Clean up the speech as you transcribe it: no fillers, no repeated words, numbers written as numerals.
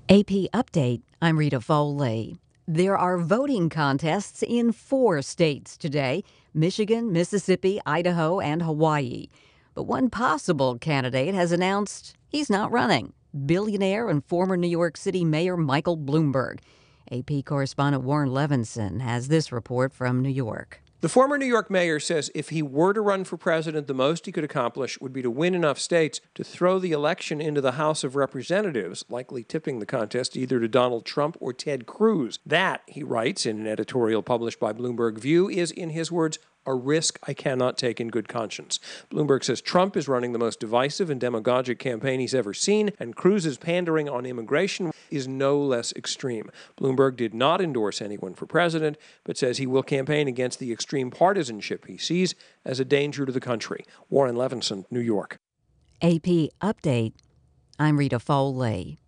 AP Update, I'm Rita Foley. There are voting contests in 4 states today: Michigan, Mississippi, Idaho, and Hawaii. But one possible candidate has announced he's not running: billionaire and former New York City Mayor Michael Bloomberg. AP correspondent Warren Levinson has this report from New York. The former New York mayor says if he were to run for president, the most he could accomplish would be to win enough states to throw the election into the House of Representatives, likely tipping the contest either to Donald Trump or Ted Cruz. That, he writes in an editorial published by Bloomberg View, is, in his words, a risk I cannot take in good conscience. Bloomberg says Trump is running the most divisive and demagogic campaign he's ever seen, and Cruz's pandering on immigration is no less extreme. Bloomberg did not endorse anyone for president, but says he will campaign against the extreme partisanship he sees as a danger to the country. Warren Levinson, New York. AP Update, I'm Rita Foley.